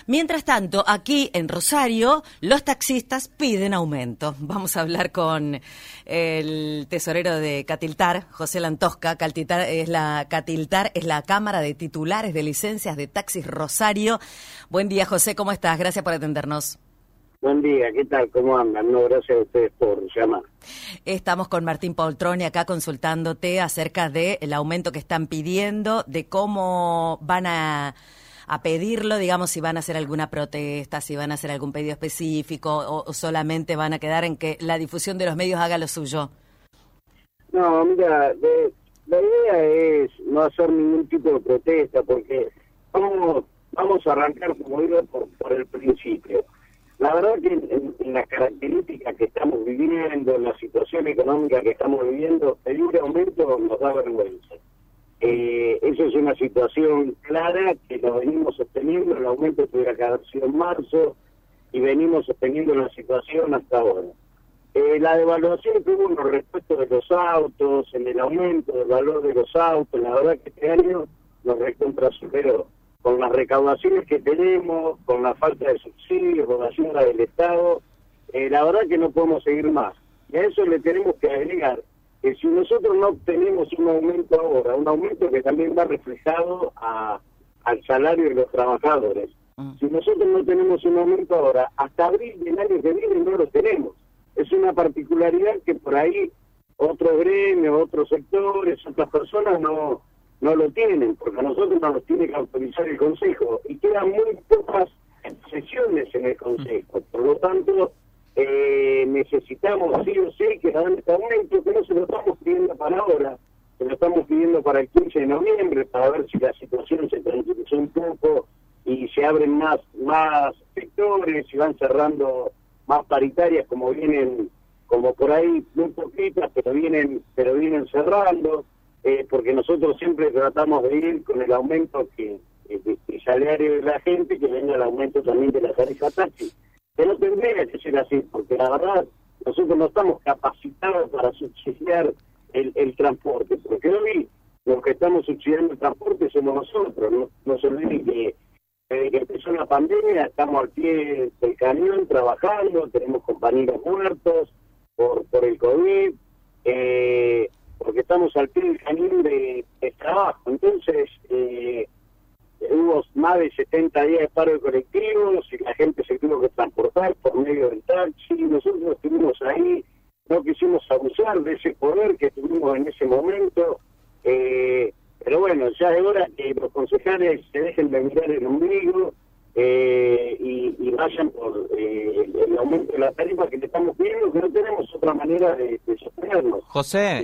Mientras tanto, aquí en Rosario, los taxistas piden aumento. Vamos a hablar con el tesorero de Catiltar, José Lantosca. Catiltar es la Cámara de Titulares de Licencias de Taxis Rosario. Buen día, José, ¿cómo estás? Gracias por atendernos. Buen día, ¿qué tal? ¿Cómo andan? No, gracias a ustedes por llamar. Estamos con Martín Poltroni acá consultándote acerca del aumento que están pidiendo, de cómo van a pedirlo, digamos, si van a hacer alguna protesta, si van a hacer algún pedido específico o solamente van a quedar en que la difusión de los medios haga lo suyo. No, mira, la idea es no hacer ningún tipo de protesta porque vamos a arrancar, como digo, por el principio. La verdad que en las características que estamos viviendo, en la situación económica que estamos viviendo, pedir aumento nos da vergüenza. Eso es una situación clara que lo venimos sosteniendo, el aumento tuviera que haber sido en marzo y venimos sosteniendo la situación hasta ahora. La devaluación que hubo en los respecto de los autos, en el aumento del valor de los autos, la verdad que este año nos recontra superó. Con las recaudaciones que tenemos, con la falta de subsidios, con la ayuda del Estado, la verdad que no podemos seguir más. Y a eso le tenemos que agregar que si nosotros no obtenemos un aumento ahora, un aumento que también va reflejado al salario de los trabajadores, si nosotros no tenemos un aumento ahora, hasta abril del año que viene no lo tenemos. Es una particularidad que por ahí otros gremios, otros sectores, otras personas no lo tienen, porque a nosotros nos tiene que autorizar el Consejo, y quedan muy pocas sesiones en el Consejo. Por lo tanto, necesitamos sí o sí que hagan este aumento, que no se lo estamos pidiendo para ahora, se lo estamos pidiendo para el 15 de noviembre, para ver si la situación se tranquiliza un poco y se abren más sectores, y van cerrando más paritarias como por ahí muy poquitas, pero vienen cerrando. Porque nosotros siempre tratamos de ir con el aumento el salario de la gente, que venga el aumento también de la tarifa taxi. Pero no tendría que ser así, porque la verdad, nosotros no estamos capacitados para subsidiar el transporte, porque hoy los que estamos subsidiando el transporte somos nosotros. No se olviden que desde que empezó la pandemia estamos al pie del cañón trabajando, tenemos compañeros muertos por el COVID, porque estamos al pie del cañón de trabajo. Entonces, hubo más de 70 días de paro de colectivos y la gente se tuvo que transportar por medio del taxi. Nosotros estuvimos ahí, no quisimos abusar de ese poder que tuvimos en ese momento, pero bueno, ya es hora que los concejales se dejen de mirar el ombligo y vayan por el aumento de la tarifa que le estamos pidiendo, que no tenemos otra manera de sostenernos. José,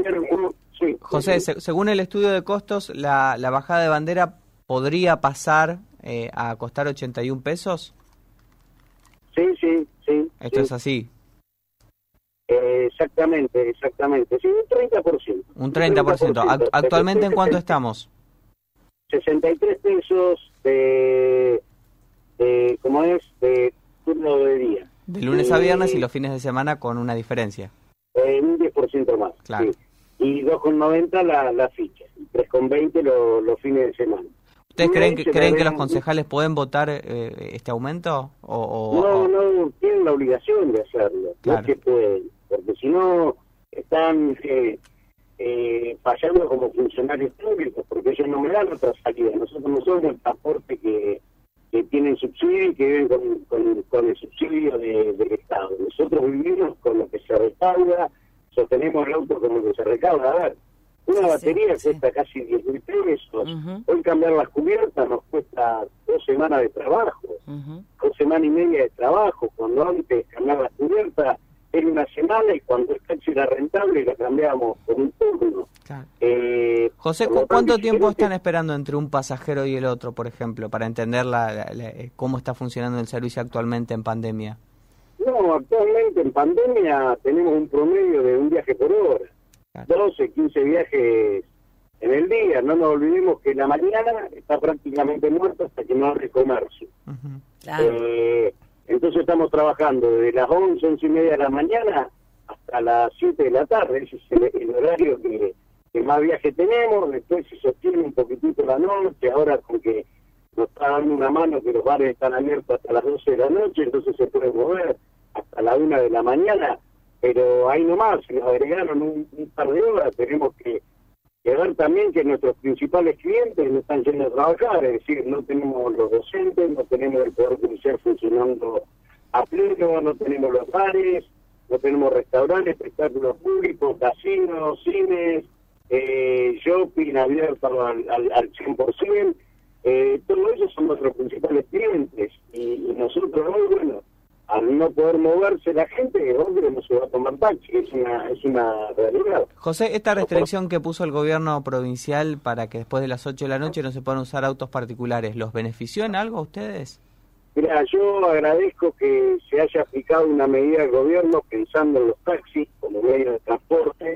según el estudio de costos, la bajada de bandera podría pasar a costar 81 pesos. Sí. Esto es así. Exactamente. Sí, un 30%. Un 30%. ¿Actualmente en cuánto estamos? 63 pesos de turno de día. De lunes a viernes y los fines de semana con una diferencia. Un 10% más. Claro. Sí. Y 2,90 la ficha. 3,20 los fines de semana. ¿Ustedes creen que los concejales pueden votar este aumento? No, tienen la obligación de hacerlo. Claro. No es que pueden, porque si no están fallando como funcionarios públicos, porque ellos no me dan otra salida. Nosotros no somos el transporte que tienen subsidio y que viven con el subsidio del Estado. Nosotros vivimos con lo que se recauda, sostenemos el auto con lo que se recauda. A ver, una batería cuesta casi 10.000 pesos. Hoy cambiar las cubiertas nos cuesta 2 semanas de trabajo, 2 semanas y media de trabajo, cuando antes cambiar las cubiertas era una semana y cuando el taxi era rentable la cambiábamos por un turno. Claro. José, ¿cuánto tiempo están esperando entre un pasajero y el otro, por ejemplo, para entender cómo está funcionando el servicio actualmente en pandemia? No, actualmente en pandemia tenemos un promedio de un viaje por hora. Claro. 12, 15 viajes en el día. No nos olvidemos que la mañana está prácticamente muerta hasta que no abre comercio. Claro. Entonces estamos trabajando desde las 11, 11 y media de la mañana hasta las 7 de la tarde. Ese es el horario que más viaje tenemos. Después se sostiene un poquitito la noche, ahora con que nos está dando una mano que los bares están abiertos hasta las 12 de la noche, entonces se puede mover hasta la 1 de la mañana, pero ahí nomás, se nos agregaron un par de horas, tenemos que ver también que nuestros principales clientes no están yendo a trabajar, es decir, no tenemos los docentes, no tenemos el Poder Judicial funcionando a pleno, no tenemos los bares, no tenemos restaurantes, espectáculos públicos, casinos, cines, shopping abierto al 100%, todo eso son nuestros principales clientes, y nosotros hoy, bueno, al no poder moverse la gente, hombre, no se va a tomar taxi, es una realidad. José, esta restricción que puso el gobierno provincial para que después de las 8 de la noche no se puedan usar autos particulares, ¿los benefició en algo a ustedes? Mira, yo agradezco que se haya aplicado una medida del gobierno pensando en los taxis como medio de transporte.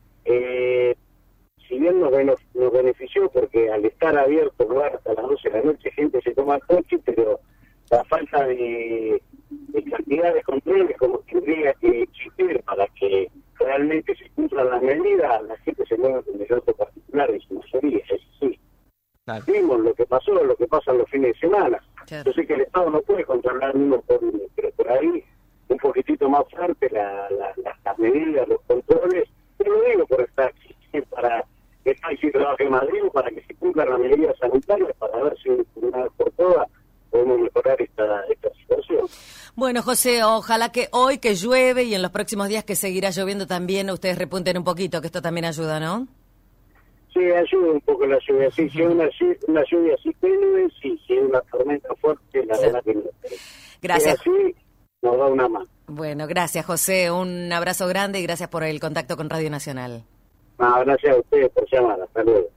Si bien nos benefició, porque al estar abierto el lugar hasta las 12 de la noche, gente se toma el taxi, pero la falta de cantidad de controles como tendría que existir para que realmente se cumplan las medidas, la gente se mueve con el auto particular en su mayoría, es así. Claro. Vimos lo que pasa los fines de semana. Claro. Yo sé que el Estado no puede controlar uno por uno, pero por ahí un poquitito más fuerte las medidas, los controles, pero lo digo por el taxi, para que el taxi trabaje más bien, para que se cumplan las medidas sanitarias, para ver si una vez por todas podemos mejorar esta situación. Bueno, José, ojalá que hoy que llueve y en los próximos días que seguirá lloviendo también ustedes repunten un poquito, que esto también ayuda, ¿no? Sí, ayuda un poco la lluvia. Sí, si es una lluvia así tenue, si es una tormenta fuerte, la verdad que no. Gracias. Así nos da una mano. Bueno, gracias, José. Un abrazo grande y gracias por el contacto con Radio Nacional. Gracias a ustedes por llamar. Hasta luego.